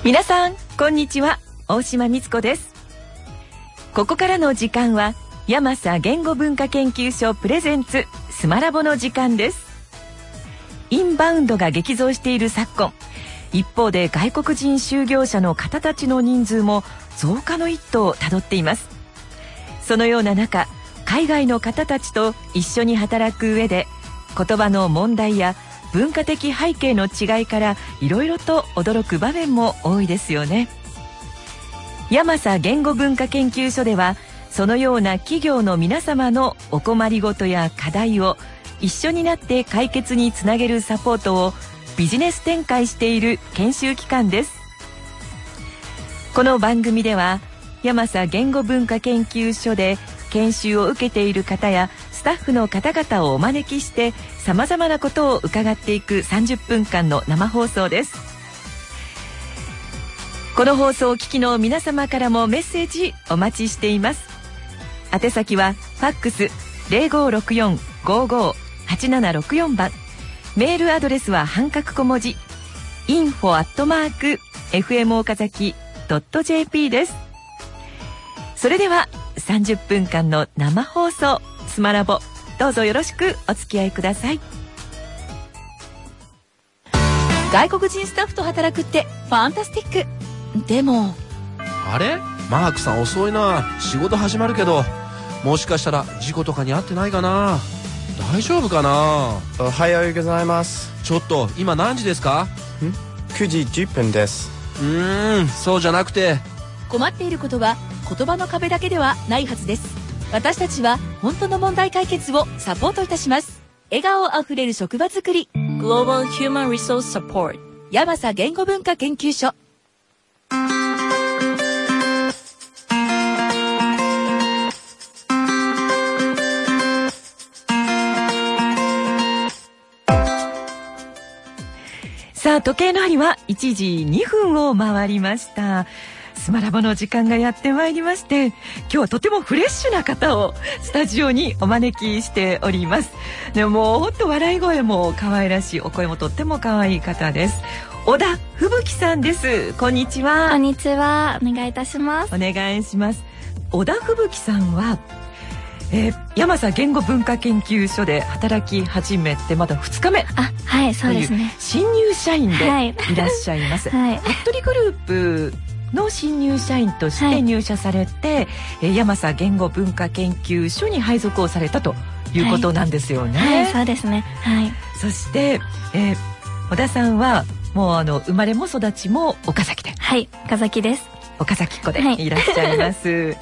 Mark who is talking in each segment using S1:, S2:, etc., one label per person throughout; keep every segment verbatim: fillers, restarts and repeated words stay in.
S1: 皆さんこんにちは、大島光子です。ここからの時間はヤマサ言語文化研究所プレゼンツスマラボの時間です。インバウンドが激増している昨今、一方で外国人就業者の方たちの人数も増加の一途をたどっています。そのような中、海外の方たちと一緒に働く上で言葉の問題や文化的背景の違いからいろいろと驚く場面も多いですよね。ヤマサ言語文化研究所ではそのような企業の皆様のお困りごとや課題を一緒になって解決につなげるサポートをビジネス展開している研修機関です。この番組ではヤマサ言語文化研究所で研修を受けている方やスタッフの方々をお招きしてさまざまなことを伺っていくさんじゅっぷんかんの生放送です。この放送をお聞きの皆様からもメッセージお待ちしています。宛先はファックス ゼロごろくよん ごーごー はちななろくよん 番、メールアドレスは半角小文字 インフォ アットマーク エフエム 岡崎 ドット ジェーピー です。それではさんじゅっぷんかんの生放送スマラボ、どうぞよろしくお付き合いください。外国人スタッフと働くってファンタスティック。でも
S2: あれ、マークさん遅いな。仕事始まるけど、もしかしたら事故とかに遭ってないかな。大丈夫かな。
S3: おはようございます。
S2: ちょっと今何時ですか？
S3: んくじじゅっぷんです。
S2: うーん、そうじゃなくて、
S1: 困っていることは言葉の壁だけではないはずです。私たちは本当の問題解決をサポートいたします。笑顔あふれる職場づくり Global Human Resource Support ヤマサ言語文化研究所。さあ、時計の針はいちじにふんを回りました。スマラボの時間がやってまいりまして、今日はとてもフレッシュな方をスタジオにお招きしております。でも本当笑い声も可愛らしい、お声もとっても可愛い方です。小田吹雪さんです。こんにちは。
S4: こんにちは、お願いいたします。
S1: お願いします。小田吹雪さんはえー、ヤマサ言語文化研究所で働き始めてまだふつかめ。
S4: あ、はい、そうですね。
S1: 新入社員でいらっしゃいます。
S4: はい、
S1: 服部グループの新入社員として入社されて、はい、ヤマサ言語文化研究所に配属をされたということなんですよね。
S4: はい、はい、そうですね。はい。
S1: そして、えー、小田さんはもうあの生まれも育ちも岡崎で。
S4: はい、岡崎です。
S1: 岡崎っ子でいらっしゃいます。はい、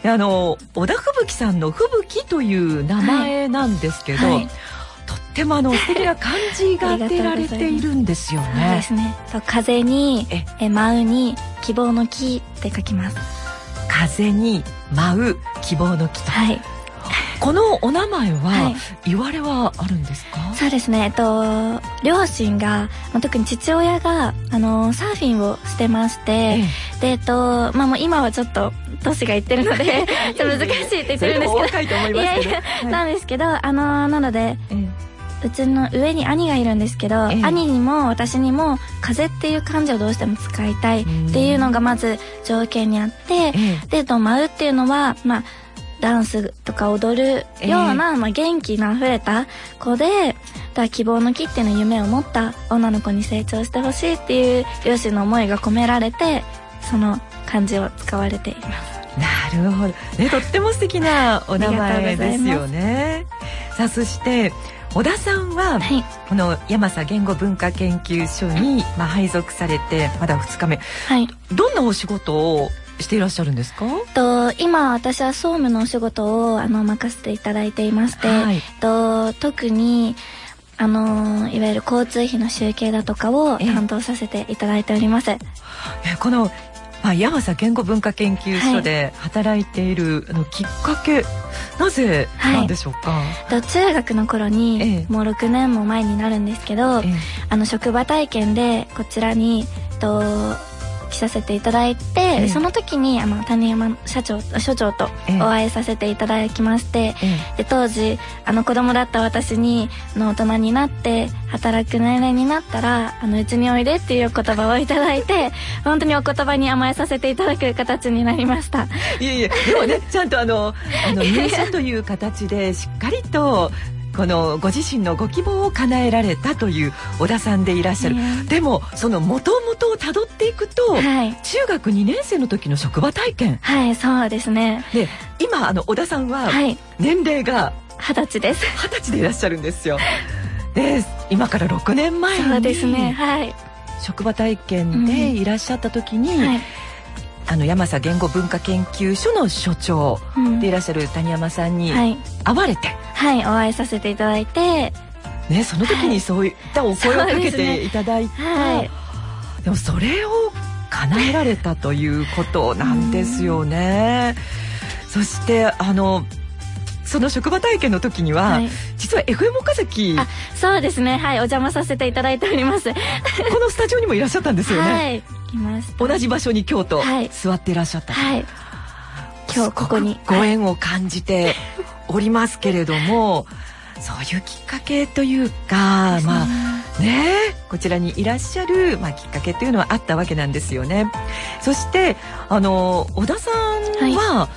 S1: あの小田吹雪さんの吹雪という名前なんですけど、はいはい、とってもあの素敵な漢字が当てられているんですよね。
S4: そうですね。と風にえ舞うに希望の木って書きます。
S1: 風に舞う希望の木と。はい。このお名前は言われはあるんですか？はい、
S4: そうですね。えっと両親が、まあ、特に父親があのサーフィンをしてまして、ええ、でえっとまあもう今はちょっと年がいってるのでちょっと難しいって言ってるんですけど、
S1: 若いと思いますけど、いやいや、
S4: はい、なんですけど、あのなので、ええ、うちの上に兄がいるんですけど、ええ、兄にも私にも風っていう漢字をどうしても使いたいっていうのがまず条件にあって、ええ、でと舞うっていうのはまあダンスとか踊るような、えーまあ、元気なあふれた子で、だ希望の木っていうの夢を持った女の子に成長してほしいっていう両親の思いが込められて、その漢字を使われています。
S1: なるほど、ね、とっても素敵なお名前ですよね。さあ、そして小田さんは、はい、このヤマサ言語文化研究所に、まあ、配属されてまだふつかめ、はい、どんなお仕事をしていらっしゃるんですか？
S4: と今私は総務のお仕事をあの任せていただいていまして、はい、と特にあのいわゆる交通費の集計だとかを担当させていただいております。
S1: えこの、まあ、ヤマサ言語文化研究所で働いている、はい、あのきっかけ、なぜなんでしょうか？はい、
S4: と中学の頃に、ええ、もうろくねんも前になるんですけど、ええ、あの職場体験でこちらにと着させていただいて、ええ、その時にあの谷山社長所長とお会いさせていただきまして、ええ、で当時あの子供だった私にあの大人になって働く年齢になったらあのうちにおいでっていう言葉をいただいて本当にお言葉に甘えさせていただく形になりました。
S1: いえいえ、でもねちゃんとあのあの入社という形でしっかりとこのご自身のご希望を叶えられたという小田さんでいらっしゃる、ね、でもその元々をたどっていくと、はい、中学にねん生の時の職場体験、
S4: はいそうですね。
S1: で今あの小田さんは年齢が
S4: 二十歳です。
S1: 二十歳でいらっしゃるんですよ。で今からろくねんまえに
S4: そうですね、はい、
S1: 職場体験でいらっしゃった時に、うんはい、あの山佐言語文化研究所の所長でいらっしゃる谷山さんに会われて、うん
S4: はい、はい、お会いさせていただいて、
S1: ね、その時にそういったお声をかけていただいて、はい、でもそれを叶えられたということなんですよね。そしてあのその職場体験の時には、はい、実は エフエム 岡崎、
S4: あ、そうですね、はい、お邪魔させていただいております。こ
S1: のスタジオにもいらっしゃったんですよね。
S4: はい、来ました。
S1: 同じ場所に京都、はい、座っていらっしゃった。
S4: はい、今日ここに
S1: ご縁を感じておりますけれども、はい、そういうきっかけというか、ね、まあね、こちらにいらっしゃる、まあ、きっかけというのはあったわけなんですよね。そしてあの小田さんは、はい、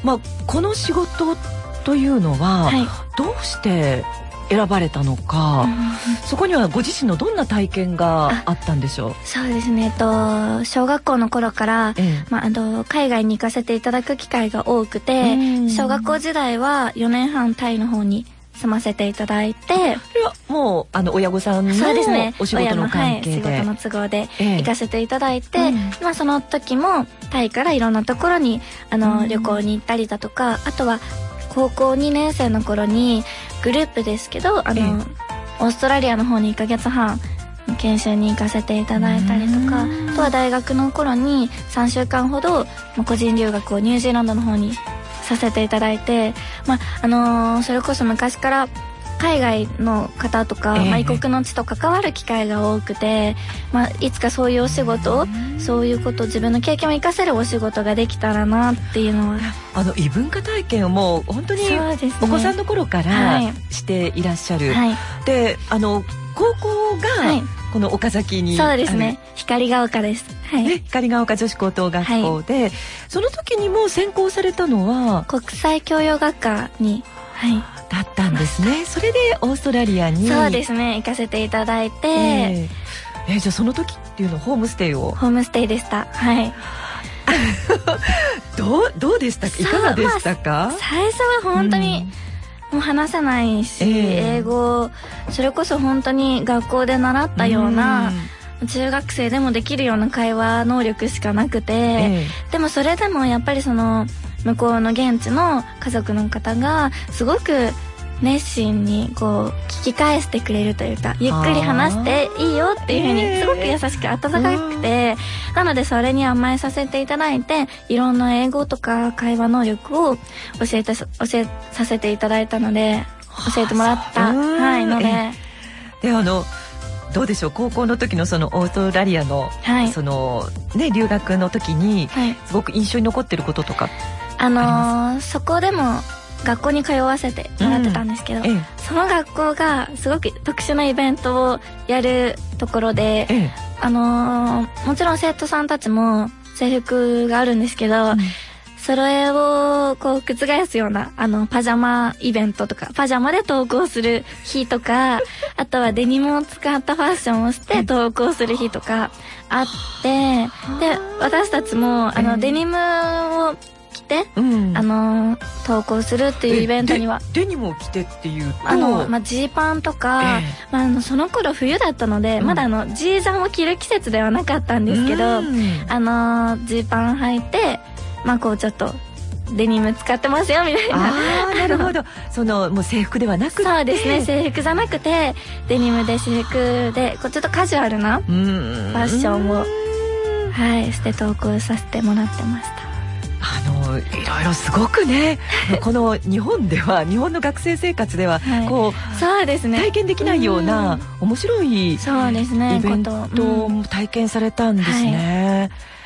S1: まあ、この仕事というのは、はい、どうして選ばれたのか、うん、そこにはご自身のどんな体験があったんでしょう。
S4: そうですね、えっと、小学校の頃から、ええ、まあ、あの海外に行かせていただく機会が多くて、小学校時代はよねんはんタイの方に住ませていただいて、いや
S1: もうあの親御さんの
S4: そうですね、
S1: お仕事の関係で、
S4: はい、仕事の都合で行かせていただいて、ええ、うん、まあ、その時もタイからいろんなところにあの、うん、旅行に行ったりだとか、あとは高校にねん生の頃にグループですけどあの、ええ、オーストラリアの方にいっかげつはん研修に行かせていただいたりとか、あとは大学の頃にさんしゅうかんほど個人留学をニュージーランドの方にさせていただいて、まああのー、それこそ昔から海外の方とか、えーまあ、異国の地と関わる機会が多くて、まあ、いつかそういうお仕事をそういうこと自分の経験を生かせるお仕事ができたらなっていうのは、
S1: あの異文化体験をもう本当にお子さんの頃からしていらっしゃる、はい、であの高校が、はい、この岡崎に、
S4: そうですね、光が丘です、はい、
S1: ね、光が丘女子高等学校で、はい、その時にも専攻されたのは
S4: 国際教養学科に、はい、
S1: だったんですね。それでオーストラリアに
S4: そうですね行かせていただいて、
S1: えーえー、じゃあその時っていうのはホームステイを
S4: ホームステイでした。はい
S1: どうどうでしたか、いかがでしたか。まあ、
S4: 最初は本当に、うん、もう話せないし、えー、英語それこそ本当に学校で習ったような、うん、中学生でもできるような会話能力しかなくて、えー、でもそれでもやっぱりその向こうの現地の家族の方がすごく熱心にこう聞き返してくれるというか、ゆっくり話していいよっていう風にすごく優しく温かくて、なのでそれに甘えさせていただいて、いろんな英語とか会話能力を教えて教えさせていただいたので、教えてもらった、はい、ので、
S1: であのどうでしょう、高校の時のそのオーストラリアの、はい、そのね留学の時に、はい、すごく印象に残ってることとか
S4: あのー、そこでも学校に通わせてもらってたんですけど、うんええ、その学校がすごく特殊なイベントをやるところで、ええ、あのー、もちろん生徒さんたちも制服があるんですけど、うん、それをこう覆すようなあのパジャマイベントとか、パジャマで登校する日とかあとはデニムを使ったファッションをして登校する日とかあって、で私たちもあのデニムを着て、うん、あの登校するっていうイベントには
S1: デニムを着てっていうと
S4: あの、まあ、ジーパンとか、えーまあ、あのその頃冬だったので、うん、まだあのジージャンを着る季節ではなかったんですけど、うん、あのジーパン履いて、まあこうちょっとデニム使ってますよみたいな。
S1: ああなるほどそのもう制服ではなくて、
S4: そうですね、制服じゃなくてデニムで私服でこうちょっとカジュアルなファッションを、はいして登校させてもらってました。
S1: あのいろいろすごくねこの日本では日本の学生生活ではこう、はい、そうですね、体験できないような面白いイベントを体験されたんですね。はい、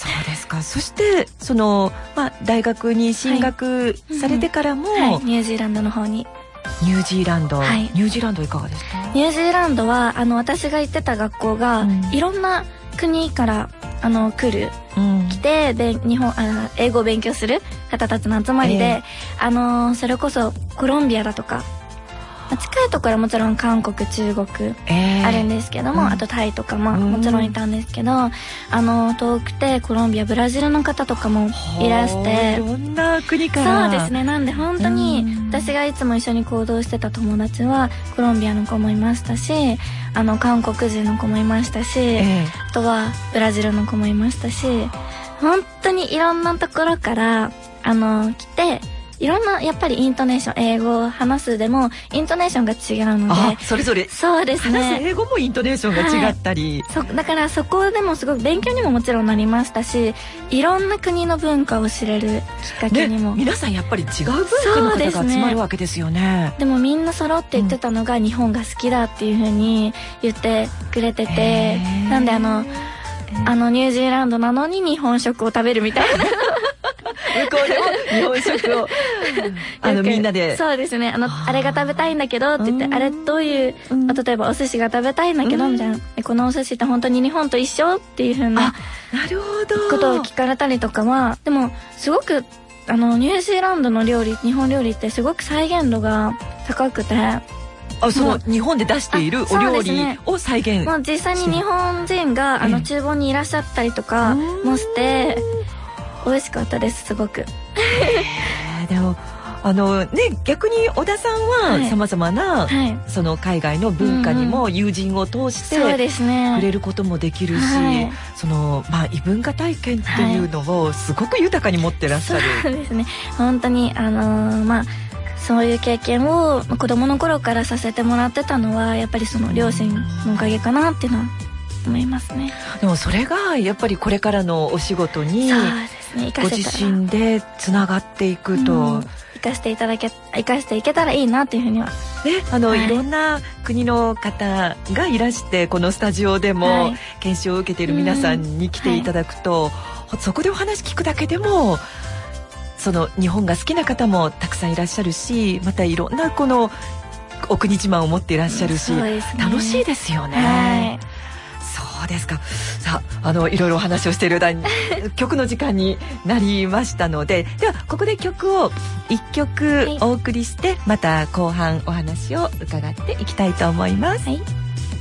S1: そうですか。そしてその、まあ、大学に進学されてからも、
S4: はいうんはい、ニュージーランドの方に。
S1: ニュージーランド、
S4: はい、
S1: ニュージーランドいかがですか？
S4: ニュージーランドはあの私が行ってた学校が、うん、いろんな国からあの来る、うん、来てで日本あ英語を勉強する方たちの集まりで、えー、あのそれこそコロンビアだとか近いところはもちろん韓国中国あるんですけども、えー、あとタイとかももちろんいたんですけど、あの遠くてコロンビアブラジルの方とかもいらして
S1: いろんな国から
S4: そうですね。なんで本当に私がいつも一緒に行動してた友達はコロンビアの子もいましたし、あの韓国人の子もいましたし、えー、あとはブラジルの子もいましたし、本当にいろんなところからあの来て、いろんなやっぱりイントネーション、英語を話すでもイントネーションが違うので、
S1: あそれぞれ
S4: そうですね、
S1: 話す英語もイントネーションが違ったり、
S4: はい、そだからそこでもすごく勉強にももちろんなりましたし、いろんな国の文化を知れるきっかけにも、
S1: ね、皆さんやっぱり違う文化の方が集まるわけですよね。
S4: でもみんな揃って言ってたのが、日本が好きだっていう風に言ってくれてて、なんであのあのニュージーランドなのに日本食を食べるみたいな
S1: 向こうでも日本食をあのみんなで
S4: そうですね、あのあれが食べたいんだけどって言って、あれどういう、例えばお寿司が食べたいんだけどみたいな、このお寿司って本当に日本と一緒っていう風なことを聞かれたりとかは、でもすごくあのニュージーランドの料理、日本料理ってすごく再現度が高くて、
S1: あその日本で出しているお料理を再現、
S4: もう実際に日本人があの厨房にいらっしゃったりとかもして美味しかったです、すごく。
S1: でもあのね、逆に小田さんはさまざまな、はい、その海外の文化にも友人を通して触れることもできるし、はい、そのまあ異文化体験っていうのをすごく豊かに持ってらっしゃる。
S4: そうですね、本当にあのー、まあそういう経験を子供の頃からさせてもらってたのはやっぱりその両親のおかげかなっていうのは思いますね。
S1: でもそれがやっぱりこれからのお仕事にご自身でつながっていくと、
S4: 生かしていただけ生かしていけたらいいなっていうふうにはね、
S1: あの、はい、いろんな国の方がいらしてこのスタジオでも、はい、研修を受けている皆さんに来ていただくと、はい、そこでお話聞くだけでもその日本が好きな方もたくさんいらっしゃるし、またいろんなこのお国自慢を持っていらっしゃるし、ね、楽しいですよね。はい、そうですか。さあ、あのいろいろお話をしている間に曲の時間になりましたので、ではここで曲をいっきょくお送りして、はい、また後半お話を伺っていきたいと思います。はい、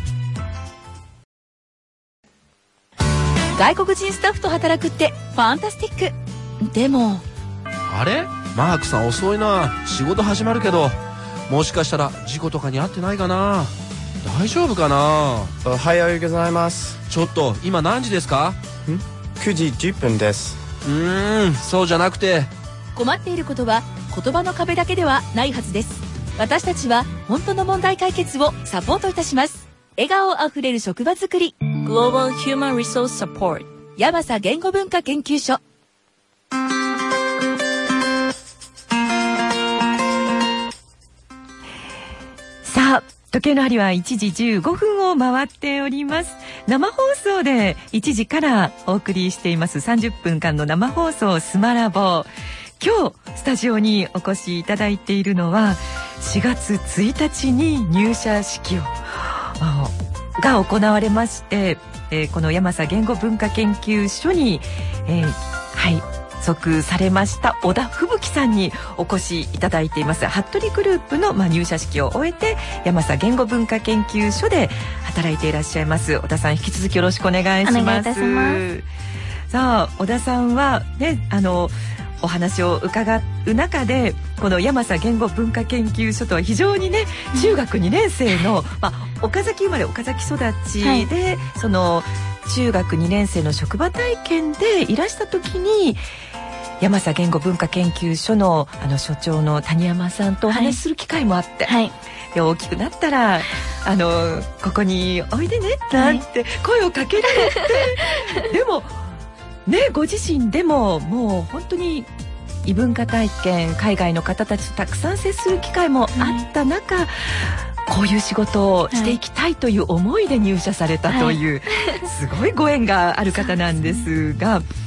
S1: 外国人スタッフと働くってファンタスティック。でも
S2: あれマークさん遅いな。仕事始まるけど、もしかしたら事故とかに遭ってないかな。大丈夫かな。
S3: おはようございます。
S2: ちょっと今何時ですか？
S3: んくじじゅっぷんです。
S2: うーんそうじゃなくて、
S5: 困っていることは言葉の壁だけではないはずです。私たちは本当の問題解決をサポートいたします。笑顔あふれる職場づくり Global Human Resource Support ヤマサ言語文化研究所。
S1: さあ、時計の針はいちじじゅうごふんを回っております。生放送でいちじからお送りしていますさんじゅっぷんかんの生放送スマラボ。今日スタジオにお越しいただいているのはしがつついたちに入社式をが行われまして、えー、このヤマサ言語文化研究所に、えー、はい属されました小田吹雪さんにお越しいただいています。服部グループの、まあ、入社式を終えてヤマサ言語文化研究所で働いていらっしゃいます小田さん、引き続きよろしくお願いします。
S4: お願いいたします。
S1: さあ、小田さんはね、あのお話を伺う中でこのヤマサ言語文化研究所とは非常にね、中学にねん生の、まあ、岡崎生まれ岡崎育ちで、はい、その中学にねん生の職場体験でいらした時にヤマサ言語文化研究所 の, あの所長の谷山さんとお話しする機会もあって、はいはい、で大きくなったらあのここにおいでねなんて声をかけられて、はい、でもね、ご自身でももう本当に異文化体験、海外の方たちとたくさん接する機会もあった中、はい、こういう仕事をしていきたいという思いで入社されたという、はい、すごいご縁がある方なんですが、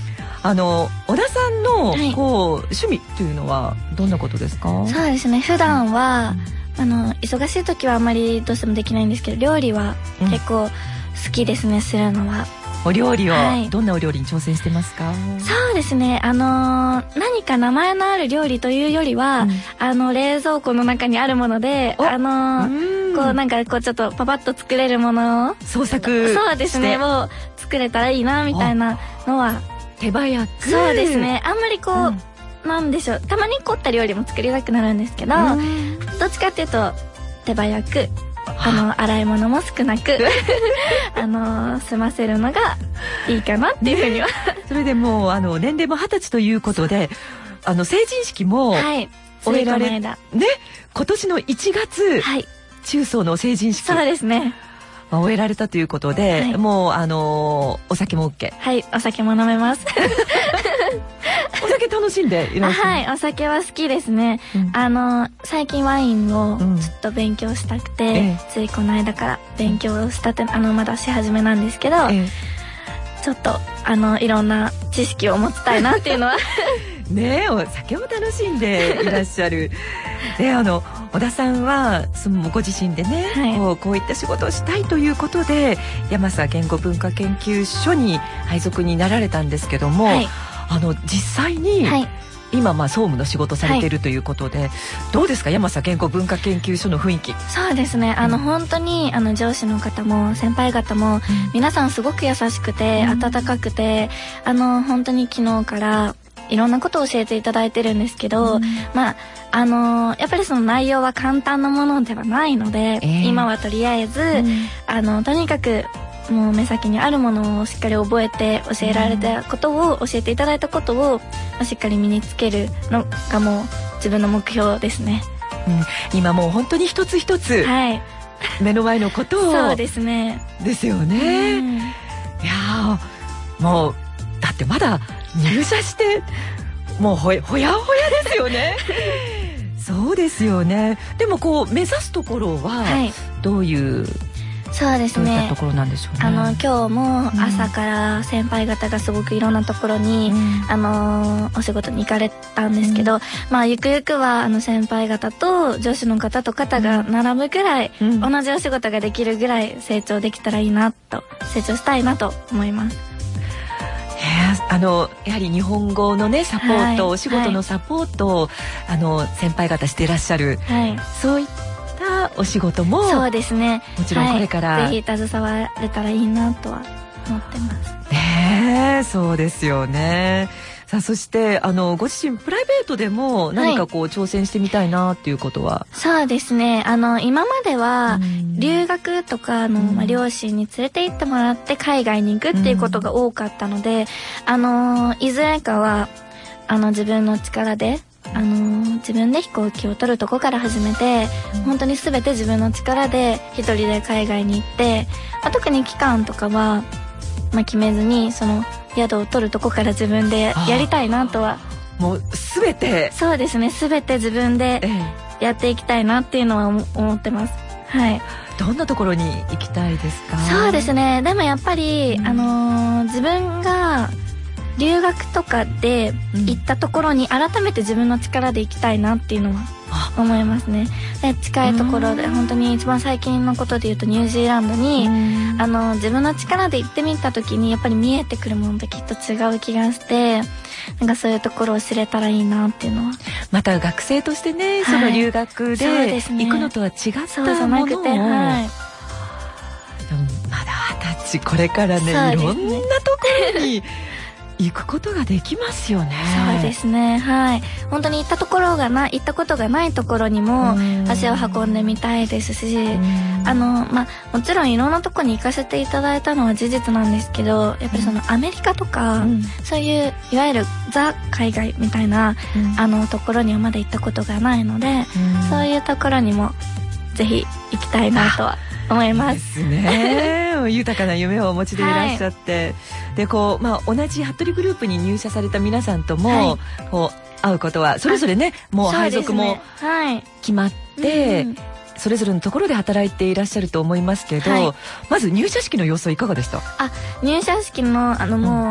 S1: あの小田さんの、
S4: はい、
S1: こう趣味というのはどんなことですか？
S4: そうですね、普段は、うん、あの忙しい時はあんまりどうしてもできないんですけど、料理は結構好きですね、うん、するのは。
S1: お料理を、
S4: はい、
S1: どんなお料理に挑戦してますか？
S4: そうですね、あのー、何か名前のある料理というよりは、うん、あの冷蔵庫の中にあるもので、あのー、こうなんかこうちょっとパパッと作れるものを
S1: 創作
S4: そうですねを作れたらいいなみたいなのは
S1: 手早く。
S4: そうですね、あんまりこう、うん、なんでしょう、たまに凝った料理も作りたくなるんですけど、どっちかっていうと手早く、あの洗い物も少なくあの済ませるのがいいかなっていうふうには、ね、
S1: それでもうあの年齢も二十歳ということで、あの成人式も終えられ、はい、ね、今年のいちがつ、はい、中層の成人式、
S4: そうですね、
S1: 終えられたということで、はい、もうあのお酒も OK。
S4: はい、お酒も飲めます
S1: お酒楽しんでいらっしゃる？
S4: はい、お酒は好きですね、うん、あの最近ワインをちょっと勉強したくて、うん、ついこの間から勉強したて、あのまだし始めなんですけど、ええ、ちょっとあのいろんな知識を持ちたいなっていうのは
S1: ねえ、お酒を楽しんでいらっしゃるで、あの小田さんはそのご自身でね、はい、こう、こういった仕事をしたいということで山佐言語文化研究所に配属になられたんですけども、はい、あの実際に、はい、今まあ総務の仕事されているということで、はい、どうですか、山佐言語文化研究所の雰囲気？
S4: そうですね、あの、うん、本当にあの上司の方も先輩方も、うん、皆さんすごく優しくて、うん、温かくて、あの本当に昨日からいろんなことを教えていただいてるんですけど、うん、まああのー、やっぱりその内容は簡単なものではないので、えー、今はとりあえず、うん、あのとにかくもう目先にあるものをしっかり覚えて、教えられたことを、うん、教えていただいたことを、まあ、しっかり身につけるのがもう自分の目標ですね、
S1: うん、今もう本当に一つ一つ、はい、目の前のことを
S4: そうですね
S1: ですよね、うん、いやもうだってまだ入社してもうほやほやほやですよねそうですよね。でもこう目指すところはどういう、はい、そうですね、どういったところなんでしょうね。
S4: あの今日も朝から先輩方がすごくいろんなところに、うん、あのお仕事に行かれたんですけど、うん、まあゆくゆくはあの先輩方と上司の方と肩が並ぶぐらい、うん、同じお仕事ができるぐらい成長できたらいいなと、成長したいなと思います。
S1: あのやはり日本語のねサポート、はい、お仕事のサポートを、はい、あの先輩方していらっしゃる、はい、そういったお仕事も
S4: そうですね、
S1: もちろんこれから、
S4: はい、ぜひ携われたらいいなとは思ってます
S1: ね。えそうですよね。さあそしてあのご自身プライベートでも何かこう、はい、挑戦してみたいなっていうことは？
S4: そうですね、あの今までは留学とかの、まあ、両親に連れて行ってもらって海外に行くっていうことが多かったので、あのいずれかはあの自分の力であの自分で飛行機を取るとこから始めて、本当に全て自分の力で一人で海外に行って、まあ、特に期間とかは、まあ、決めずにその宿を取るとこから自分でやりたいなとは。
S1: もう全て
S4: そうですね、全て自分でやっていきたいなっていうのは思ってます。はい。
S1: どんなところに行きたいですか？
S4: そうですね、でもやっぱり、うん、あのー、自分が留学とかで行ったところに改めて自分の力で行きたいなっていうのは思いますね。で近いところで本当に一番最近のことで言うとニュージーランドにあの自分の力で行ってみた時にやっぱり見えてくるものってきっと違う気がして、なんかそういうところを知れたらいいなっていうのは。
S1: また学生としてね、はい、その留学で行くのとは違ったものを、そうじゃなくて、はい、でもまだ二十歳これからね、いろんなところに行くことができますよね。
S4: そうですね、はい。本当に行ったところがな行ったことがないところにも足を運んでみたいですし、あのまあもちろんいろんなところに行かせていただいたのは事実なんですけど、やっぱりそのアメリカとか、うん、そういういわゆるザ海外みたいな、うん、あのところにはまだ行ったことがないので、うん、そういうところにもぜひ行きたいなとは思います。
S1: ですね。豊かな夢をお持ちでいらっしゃって、はい、でこうまあ同じ服部グループに入社された皆さんとも、はい、こう会うことはそれぞれね、もう配属も決まって、うん、それぞれのところで働いていらっしゃると思いますけど、はい、まず入社式の様子はいかがでした？
S4: あ、入社式のあのもう、うん、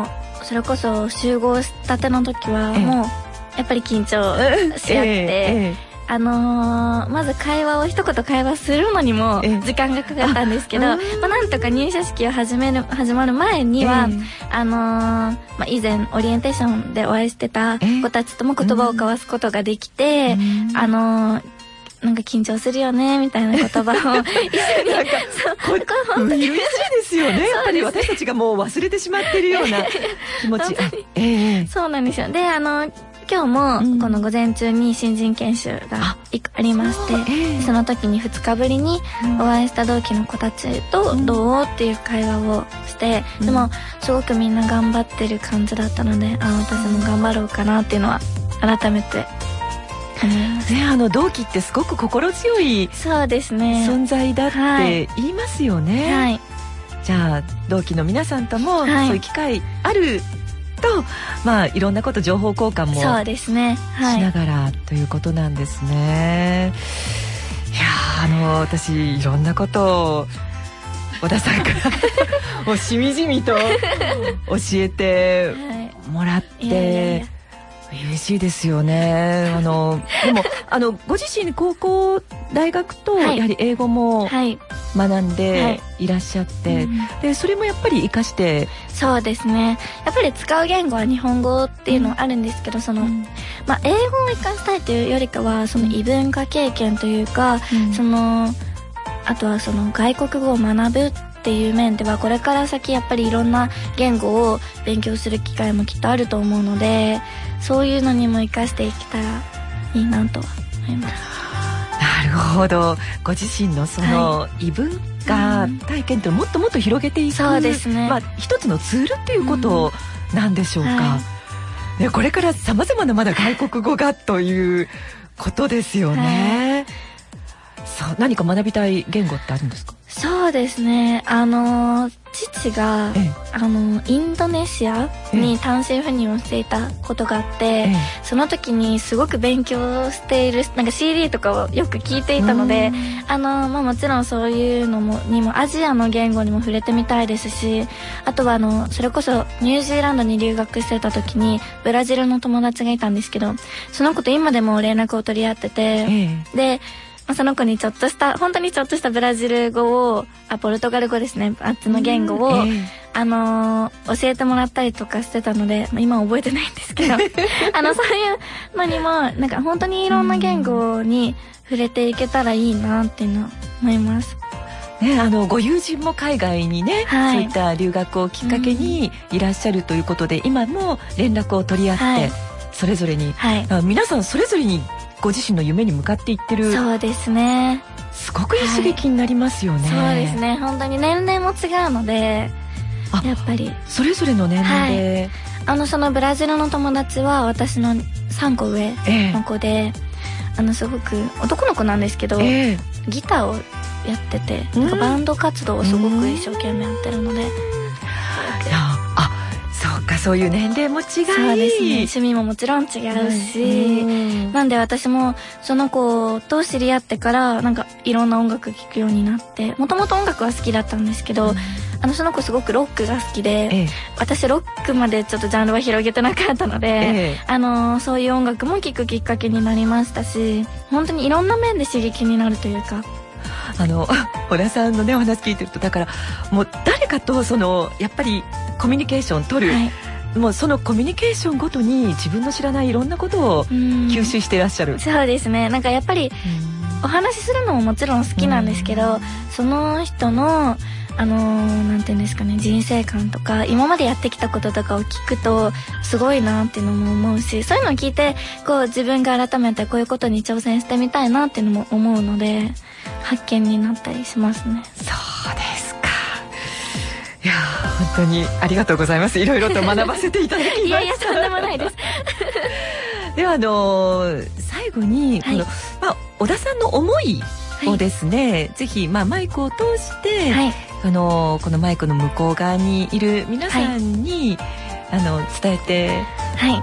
S4: それこそ集合したての時はもうやっぱり緊張し合って、ええあのー、まず会話を一言会話するのにも時間がかかったんですけど、まあ、なんとか入社式を始める始まる前には、あのーまあ、以前オリエンテーションでお会いしてた子たちとも言葉を交わすことができて、あのーなんか緊張するよねみたいな言葉を一緒になんか
S1: そうこれ本当に嬉しいですよね。やっぱり私たちがもう忘れてしまってるような気持ち。
S4: ええ、そうなんですよ。であの今日もこの午前中に新人研修がありまして、うん、その時にふつかぶりにお会いした同期の子たちとどうっていう会話をして、うん、でもすごくみんな頑張ってる感じだったので、あ私も頑張ろうかなっていうのは改めて
S1: ね、あの同期ってすごく心強い
S4: そうですね
S1: 存在だって言いますよね、はい、じゃあ同期の皆さんともそういう機会あると、まあいろんなこと情報交換も
S4: そうですね、はい、
S1: しながらということなんですね。いやあの私いろんなことを小田さんからもうしみじみと教えてもらって、はい、いやいやいや嬉しいですよね。あのでもあのご自身高校大学とやはり英語も学んでいらっしゃって、はいはい、でそれもやっぱり活かして。
S4: そうですね、やっぱり使う言語は日本語っていうのはあるんですけど、その、うん、まあ、英語を活かしたいというよりかはその異文化経験というか、うん、そのあとはその外国語を学ぶっていう面ではこれから先やっぱりいろんな言語を勉強する機会もきっとあると思うので、そういうのにも活かしていけたらいいなとは思います。
S1: なるほど。ご自身のその異文化体験ってもっともっと広げていく、
S4: そうですね、
S1: まあ、一つのツールっていうことなんでしょうか、うんはい、ね、これからさまざまなまだ外国語がということですよね、はい、さあ何か学びたい言語ってあるんですか？
S4: そうですね、あの父が、ええ、あのインドネシアに単身赴任をしていたことがあって、ええ、その時にすごく勉強しているなんか シーディー とかをよく聞いていたので、あの、まあ、もちろんそういうのもにもアジアの言語にも触れてみたいですし、あとはあのそれこそニュージーランドに留学してた時にブラジルの友達がいたんですけど、その子と今でも連絡を取り合ってて、ええ、でその子にちょっとした本当にちょっとしたブラジル語をあポルトガル語ですね、あっちの言語を、えー、あのー、教えてもらったりとかしてたので、まあ、今は覚えてないんですけどあのそういうのにもなんか本当にいろんな言語に触れていけたらいいなっていうのは思います。
S1: ね、あのご友人も海外にね、はい、そういった留学をきっかけにいらっしゃるということで、うん、今も連絡を取り合って、はい、それぞれに、はい、皆さんそれぞれにご自身の夢に向かっていってる。
S4: そうですね、
S1: すごくいい刺激になりますよね、
S4: はい、そうですね、本当に年齢も違うのでやっぱり
S1: それぞれの年齢で、はい、
S4: あのそのブラジルの友達は私のさんこ上の子で、えー、あのすごく男の子なんですけど、えー、ギターをやってて、なんかバンド活動をすごく一生懸命やってるので、
S1: そうか、そういう年齢も違い、そう
S4: ですね、趣味ももちろん違うし、うん、なんで私もその子と知り合ってからなんかいろんな音楽聴くようになって、もともと音楽は好きだったんですけど、うん、あのその子すごくロックが好きで、ええ、私ロックまでちょっとジャンルは広げてなかったので、ええ、あのそういう音楽も聴くきっかけになりましたし、本当にいろんな面で刺激になるというか。
S1: あの小田さんのねお話聞いてると、だからもう誰かとそのやっぱりコミュニケーション取る、はい、もうそのコミュニケーションごとに自分の知らないいろんなことを吸収していらっしゃる。
S4: そうですね、なんかやっぱりお話しするのももちろん好きなんですけど、その人のあのー、なんていうんですかね、人生観とか今までやってきたこととかを聞くとすごいなっていうのも思うし、そういうのを聞いてこう自分が改めてこういうことに挑戦してみたいなっていうのも思うので、発見になったりしますね。
S1: そうですか。いや本当にありがとうございます。いろいろと学ばせていただきました。い
S4: やいや、とんでもないです。
S1: ではあのー、最後にこの、はい、まあ、小田さんの思いをですね、はい、ぜひ、まあ、マイクを通して、はい、あのー、このマイクの向こう側にいる皆さんに、はい、あの伝えて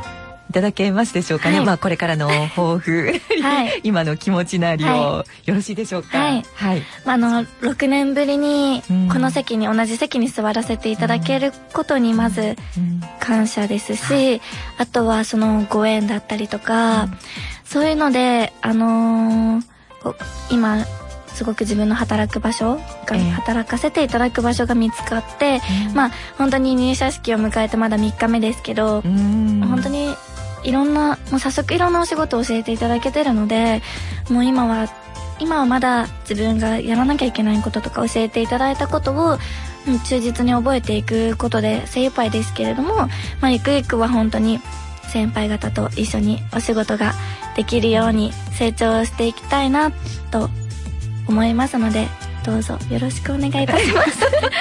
S1: いただけますでしょうかね、
S4: はい、
S1: まあこれからの抱負、はい、今の気持ちなりを、はい、よろしいでしょうか。
S4: はい、はい、まあ、あのろくねんぶりにこの席に、うん、同じ席に座らせていただけることにまず感謝ですし、うんうん、あとはそのご縁だったりとか、うん、そういうのであのー、今すごく自分の働く場所が、えー、働かせていただく場所が見つかって、うん、まあ本当に入社式を迎えてまだみっかめですけど、うん、本当にいろんなもう早速いろんなお仕事を教えていただけてるので、もう今は今はまだ自分がやらなきゃいけないこととか教えていただいたことを忠実に覚えていくことで精一杯ですけれども、まあ、ゆくゆくは本当に先輩方と一緒にお仕事ができるように成長していきたいなと思いますので、どうぞよろしくお願いいたします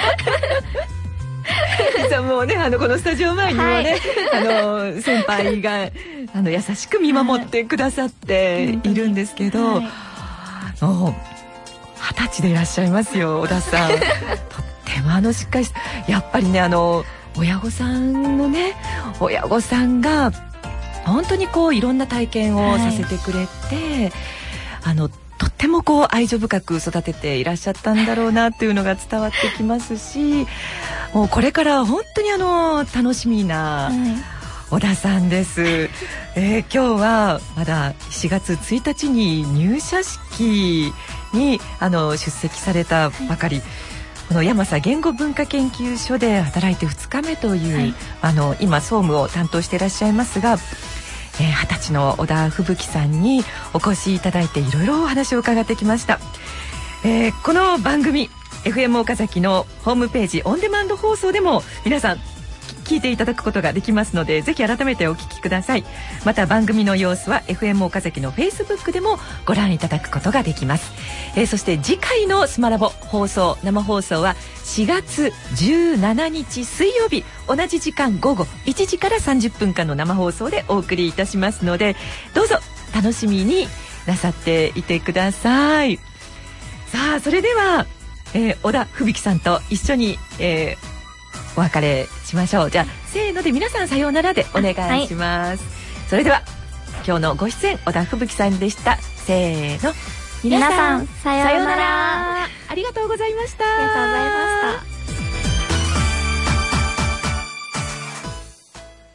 S1: 実はもうね、あのこのスタジオ前にもね、はい、あの先輩があの優しく見守ってくださっているんですけど、はい、もう二十歳でいらっしゃいますよ、小田さんとってもあのしっかりしやっぱりね、あの親御さんのね親御さんが本当にこういろんな体験をさせてくれて、はい、あのとってもこう愛情深く育てていらっしゃったんだろうなっていうのが伝わってきますし、もうこれから本当にあの楽しみな小田さんです、えー、今日はまだしがつついたちに入社式にあの出席されたばかり、はい、この山佐言語文化研究所で働いてふつかめという、はい、あの今総務を担当していらっしゃいますが、えー、はたちの小田吹雪さんにお越しいただいていろいろお話を伺ってきました、えー、この番組 エフエム 岡崎のホームページオンデマンド放送でも皆さん聞いていただくことができますので、ぜひ改めてお聞きください。また番組の様子は エフエム 岡崎の Facebook でもご覧いただくことができます、えー、そして次回のスマラボ放送生放送はしがつじゅうしちにち水曜日、同じ時間午後いちじからさんじゅっぷんかんの生放送でお送りいたしますので、どうぞ楽しみになさっていてください。さあそれでは、えー、小田吹雪さんと一緒に、えーお別れしましょう。じゃあせーので皆さんさようならでお願いします、はい、それでは今日のご出演小田吹雪さんでした。せーの、
S4: 皆さんさようなら。
S1: ありがとうございました。
S4: ありがとうございました。